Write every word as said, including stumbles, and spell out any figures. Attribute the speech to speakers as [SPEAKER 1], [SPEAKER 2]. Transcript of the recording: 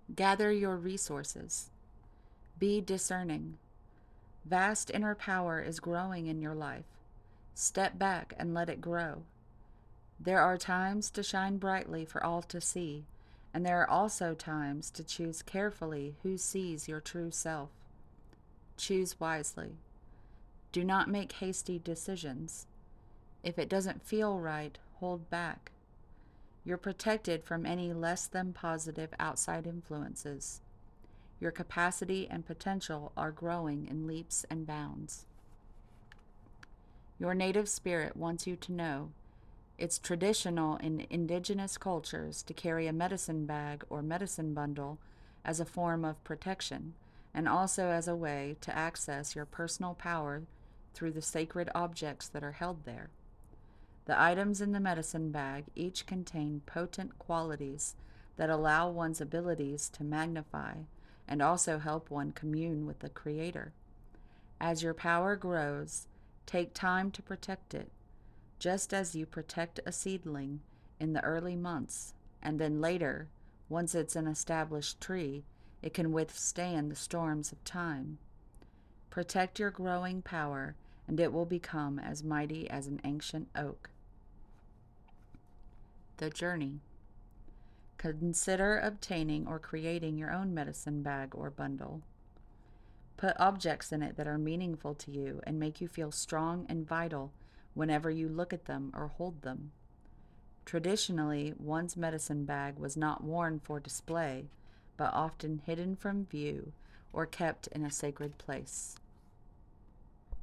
[SPEAKER 1] Gather your resources. Be discerning. Vast inner power is growing in your life. Step back and let it grow. There are times to shine brightly for all to see, and there are also times to choose carefully who sees your true self. Choose wisely. Do not make hasty decisions. If it doesn't feel right, hold back. You're protected from any less than positive outside influences. Your capacity and potential are growing in leaps and bounds. Your native spirit wants you to know it's traditional in indigenous cultures to carry a medicine bag or medicine bundle as a form of protection, and also as a way to access your personal power through the sacred objects that are held there. The items in the medicine bag each contain potent qualities that allow one's abilities to magnify and also help one commune with the Creator. As your power grows, take time to protect it, just as you protect a seedling in the early months, and then later, once it's an established tree, it can withstand the storms of time. Protect your growing power, and it will become as mighty as an ancient oak. The journey. Consider obtaining or creating your own medicine bag or bundle. Put objects in it that are meaningful to you and make you feel strong and vital whenever you look at them or hold them. Traditionally, one's medicine bag was not worn for display, but often hidden from view or kept in a sacred place.